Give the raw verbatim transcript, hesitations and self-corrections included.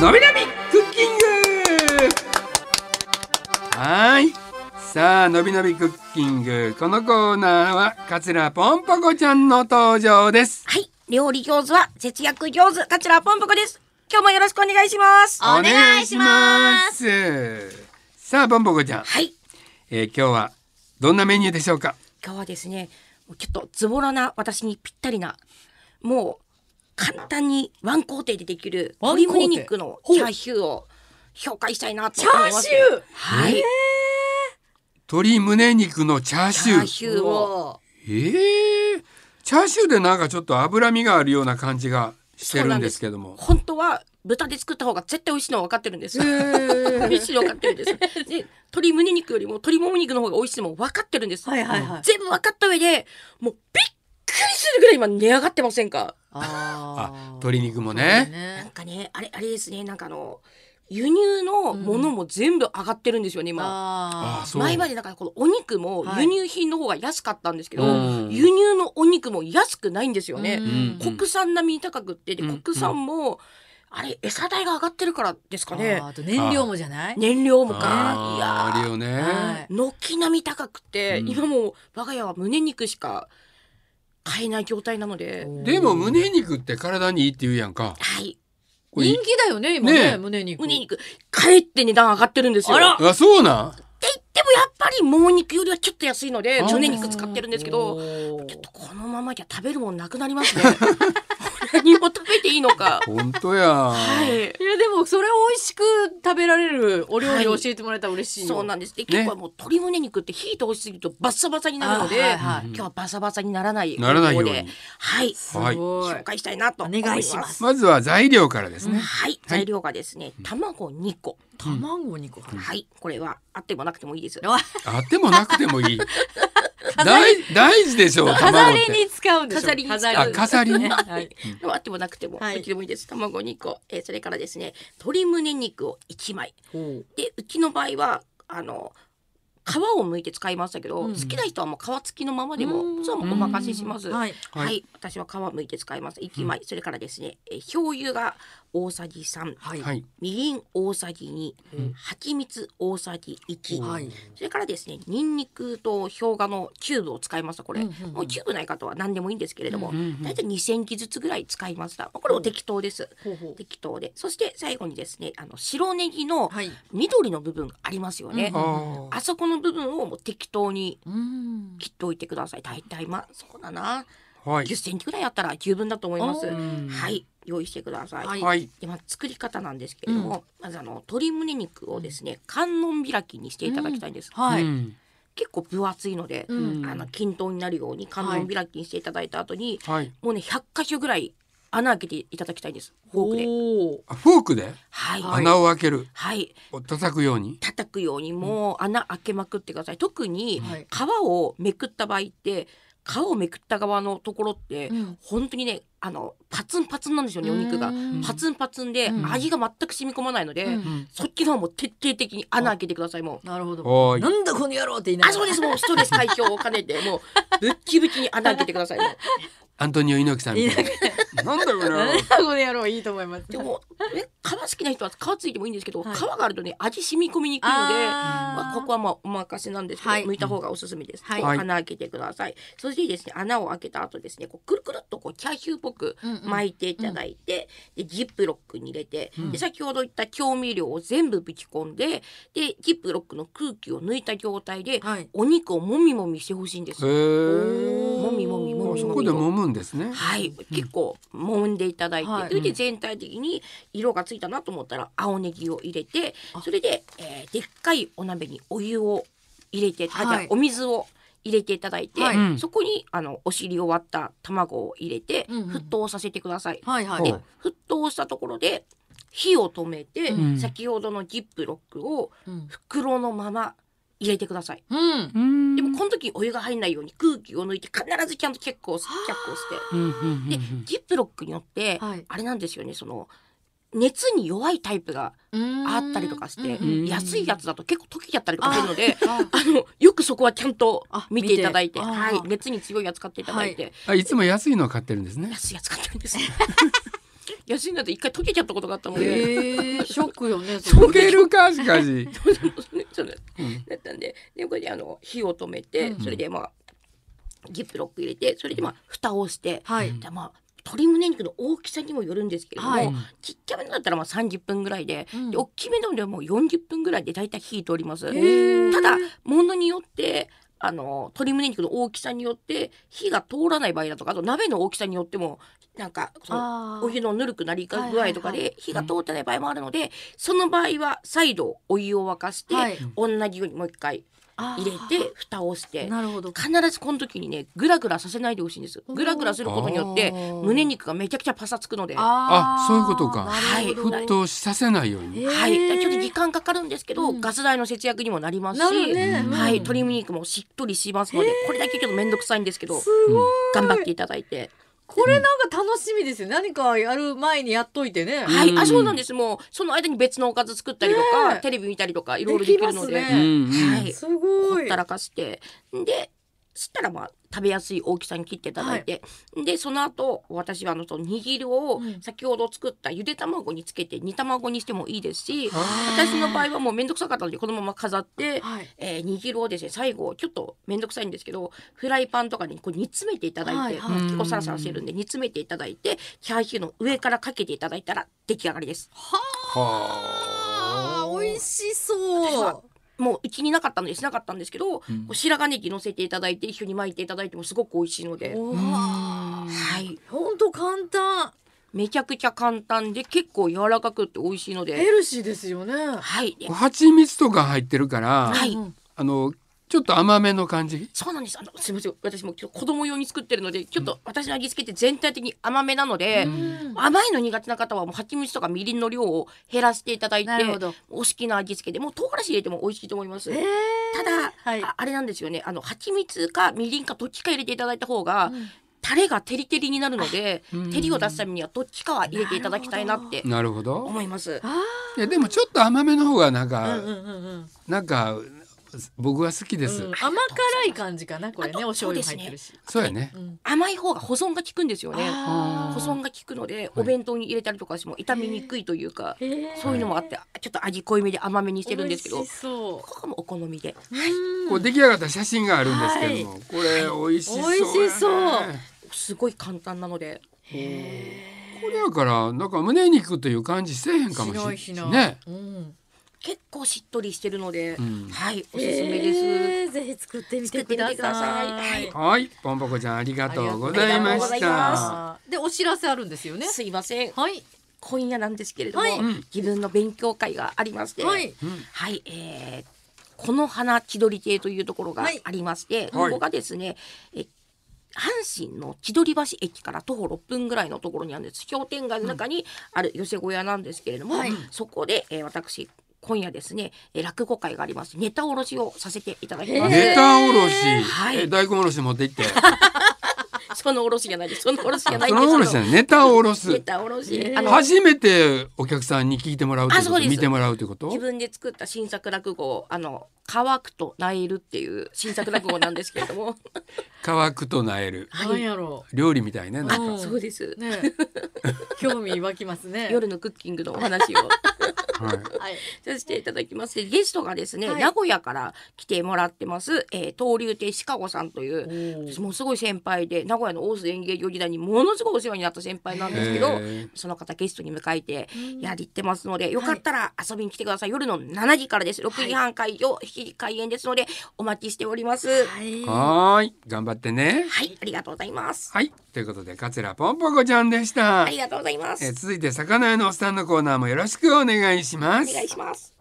のびのびクッキング。はい、さあのびのびクッキング、このコーナーは桂ぽんぽこちゃんの登場です。 はい、料理上手は節約上手、桂ぽんぽこです。今日もよろしくお願いします。 お願いします。 さあぽんぽこちゃん、 はい、 えー、今日はどんなメニューでしょうか。 今日はですね、ちょっとズボラな私にぴったりな、もう簡単にワン工程でできる鶏胸肉のチャーシューを紹介したいなと思います。 チャーシュー、 はい、 鶏胸肉のチャーシュー。 チャーシューをえー、チャーシューでなんかちょっと脂身があるような感じがしてるんですけども、 本当は豚で作った方が絶対美味しいのは分かってるんです。美味しいの分かってるんです。で、鶏胸肉よりも鶏もも肉の方が美味しいのも分かってるんです。 はいはいはい、 全部分かった上でもうびっくりするぐらい今値上がってませんか。 ああ、鶏肉もね。 なんかね、あれあれですね、なんかあの輸入のものも全部上がってるんですよね、今。 ああ、 前までだからこのお肉も輸入品の方が安かったんですけど、 はい、 輸入のお肉も安くないんですよね。 うん、 国産並みに高くって、で国産も、うん、あれ餌代が上がってるからですかね。 あと燃料もじゃない？ 燃料もか。 あ、 いやあるよね。 軒並み高くて、うん、今も我が家は胸肉しか買えない状態なので。 でも胸肉って体にいいって言うやんか。 はい。 人気だよね今ね、胸肉。 胸肉かえって値段上がってるんですよ。 あら、 あ、そうなん。 って言ってもやっぱりもも肉よりはちょっと安いので胸肉使ってるんですけど、ちょっとこのままじゃ食べるもんなくなりますね。何も食べていいのか。 本当や。 はい。いやでもそれを美味しく食べられるお料理を教えてもらえたら嬉しいよ。 はい、そうなんです。で、結構もう鶏胸肉って火通しすぎるとバッサバサになるので、はいはい、今日はバサバサにならないならないように、 はい、 すごい紹介したいなと思います。 お願いします。 まずは材料からですね。 うん、はい、材料がですね、卵にこ。 卵にこ、 うん、はい、これはあってもなくてもいいです。 あってもなくてもいい。大, 大事でしょう。 飾りに使うんでしょ。 飾りに使う。 あ、飾りね。 はい。あってもなくてもどっちでもいいです。卵にこ、えー、それからですね、鶏胸肉をいちまい。で、うちの場合はあの皮を剥いて使いましたけど、うん、好きな人はもう皮付きのままでもそうもお任せします。はい、はい、私は皮剥いて使います。いちまい、うん、それからですね、えー、醤油が大さじさん、はい、みりん大さじに、うん、蜂蜜大さじいち、はい、それからですね、ニンニクと生姜のチューブを使いました。これ、うんうんうん、もうチューブない方は何でもいいんですけれども、だいたいにセンチずつぐらい使いました。これを適当です。ほうほう、適当で、そして最後にですね、あの白ネギの緑の部分ありますよね。うん、あそこの部分をもう適当に切っておいてください。だいたいまあそうだな、はい、じゅっセンチぐらいあったら十分だと思います。はい、用意してください。はい、で、まあ、作り方なんですけれども、うん、まずあの鶏胸肉をですね、観音開きにしていただきたいんです。うん、はい、結構分厚いので、うん、あの均等になるように観音開きにしていただいた後に、はい、もうねひゃっかしょぐらい穴開けていただきたいです。フォークで。 フォークで、 はい、 穴を開ける。 はい。 叩くように。 叩くようにもう穴開けまくってください。特に皮をめくった場合って、皮をめくった側のところって、うん、本当にね、あのパツンパツンなんですよね。お肉がパツンパツンで、うん、味が全く染み込まないので、うん、そっちの方も徹底的に穴開けてください。もう。 なるほど。なんだこの野郎って言いながら。 あ、そうです。もうストレス解消を兼ねて、もうぶっきぶきに穴開けてください。もうアントニオ猪木さんみたいな。なんだろうな。 なんだこの野郎、いいと思います。 でもえ皮好きな人は皮ついてもいいんですけど、はい、皮があるとね味染み込みにくいので、まあ、ここはまあお任せなんですけど、はい、剥いた方がおすすめです。はい、穴開けてください。そしてですね、穴を開けた後ですね、こうくるくるっとこうチャーシューっぽく巻いていただいて、うんうん、でジップロックに入れて、うん、で先ほど言った調味料を全部ぶち込んで、でジップロックの空気を抜いた状態で、はい、お肉をもみもみしてほしいんです。もみもみもみもみ。 そこで揉むんですね。 はい、結構揉んでいただいて、はい、それで全体的に色がついたなと思ったら青ネギを入れて、それで、えー、でっかいお鍋にお湯を入れて、はい、お水を入れていただいて、はい、そこにあのお尻を割った卵を入れて、うんうん、沸騰させてください。はいはい、で沸騰したところで火を止めて、うん、先ほどのジップロックを袋のまま入れてください。うん、でもこの時お湯が入んないように空気を抜いて必ずちゃんとチェックをチェックをして、でジップロックによって、はい、あれなんですよね、その熱に弱いタイプがあったりとかして、安いやつだと結構溶けちゃったりとかするので、ああのよくそこはちゃんと見ていただいて、はい、熱に強いやつ買っていただいて、 はい、あ、いつも安いのを買ってるんですね。 安いやつ買ってるんです休みだと一回溶けちゃったことがあったので、 えー、ショックよね。 溶けるかしかしそうだったんで、でこれであの火を止めて、うん、それでまあジップロック入れて、それでまあ蓋をして、はい、でまあ鶏胸肉の大きさにもよるんですけれども、はい、ちっちゃめのだったらまあさんじゅっぷんぐらいで、うん、で大きめのでもうよんじゅっぷんぐらいでだいたい火通ります。ただものによってあの鶏胸肉の大きさによって火が通らない場合だとか、あと鍋の大きさによってもなんかそのお湯のぬるくなり具合とかで火が通ってない場合もあるので、はいはいはい、その場合は再度お湯を沸かして、はい、同じようにもう一回入れて蓋をして、なるほど、必ずこの時にねグラグラさせないでほしいんです。グラグラすることによって胸肉がめちゃくちゃパサつくので、 あ、そういうことか、はい、沸騰させないように、 はい、ちょっと時間かかるんですけど、うん、ガス代の節約にもなりますし、ね、はい、鶏胸肉もしっとりしますので、これだけちょっと面倒くさいんですけど、頑張っていただいて。 これなんか楽しみですよ、ね、何かやる前にやっといてね。 はい、あ、そうなんです。もうその間に別のおかず作ったりとか、テレビ見たりとかいろいろできるので、 できますね、はい、すごいほったらかしてでそしたらまあ食べやすい大きさに切っていただいて、はい、でその後私はあのその煮汁を先ほど作ったゆで卵につけて煮卵にしてもいいですし、私の場合はもうめんどくさかったのでこのまま飾って、はい、えー、煮汁をですね最後ちょっとめんどくさいんですけどフライパンとかにこう煮詰めていただいて、はいはい、結構サラサラしてるんで煮詰めていただいてチャーシューの上からかけていただいたら出来上がりです。 はあ、美味しそう。 もううちになかったのでしなかったんですけど、うん、白髪ネギ乗せていただいて一緒に巻いていただいてもすごく美味しいので、 はい、本当簡単、 めちゃくちゃ簡単で結構柔らかくて美味しいのでヘルシーですよね。 はい、 蜂蜜とか入ってるから、はい、あのちょっと甘めの感じ。 そうなんです。あのすみません、私も子供用に作ってるのでちょっと私の味付けって全体的に甘めなので、うん、甘いの苦手な方はもう蜂蜜とかみりんの量を減らしていただいてお好きな味付けでもう唐辛子入れても美味しいと思います。ただ、はい、あ, あれなんですよね、あの蜂蜜かみりんかどっちか入れていただいた方が、うん、タレがテリテリになるので、うん、照りを出すためにはどっちかは入れていただきたいなってなるほど思います。 いやでもちょっと甘めの方がなんか、うんうんうん、なんか僕は好きです、うん、 甘辛い感じかなこれね。お醤油も入ってるし、 そうやね、 うん、甘い方が保存が効くんですよね。保存が効くのでお弁当に入れたりとかしても傷みにくいというか、そういうのもあってちょっと味濃いめで甘めにしてるんですけど、ここもお好みで、 はい、こう出来上がった写真があるんですけども、はい、これ美味しそうやね。 美味しそう、 すごい簡単なので、 へこれやからなんか胸肉という感じせえへんかもしれないね、うん、 結構しっとりしてるので、うん、はいおすすめです、 えー、ぜひ作ってみてください。 はい、 はい、ぽんぽこちゃんありがとうございました。 でお知らせあるんですよね。 すいません、 はい、 今夜なんですけれども、はい、自分の勉強会がありまして、はい、はい、えー、この花千鳥亭というところがありまして、はい、ここがですね、え阪神の千鳥橋駅から徒歩ろっぷんぐらいのところにあるんです。商店街の中にある寄せ小屋なんですけれども、うん、はい、そこで、えー、私今夜ですね、えー、落語会があります。ネタおろしをさせていただきます。 ネタおろし、はい、えー、大根おろし持って行ってそのおろしじゃないです。そのおろしじゃないんです。そのおろしじゃない。ネタをおろす。 ネタおろし。 あの初めてお客さんに聞いてもらうってこと、見てもらうってこと。 自分で作った新作落語、あの乾くとなえるっていう新作落語なんですけれども。 乾くとなえる。 何やろう。料理みたいね。 なんかそうです。 ね、興味湧きますね。 夜のクッキングのお話を。はい、させていただきます。ゲストがですね、はい、名古屋から来てもらってます、えー、東流亭シカゴさんというもうすごい先輩で名古屋の大須演芸場時代にものすごいお世話になった先輩なんですけど、その方ゲストに迎えてやりってますので、よかったら遊びに来てください。夜のしちじからです。ろくじはん会場、しちじ開演ですのでお待ちしております。 はい、はい頑張ってね。 はい、ありがとうございます。 はい、ということで桂ぽんぽこちゃんでした。 ありがとうございます。 えー、続いて魚屋のおっさんのコーナーもよろしくお願いします。 お願いします。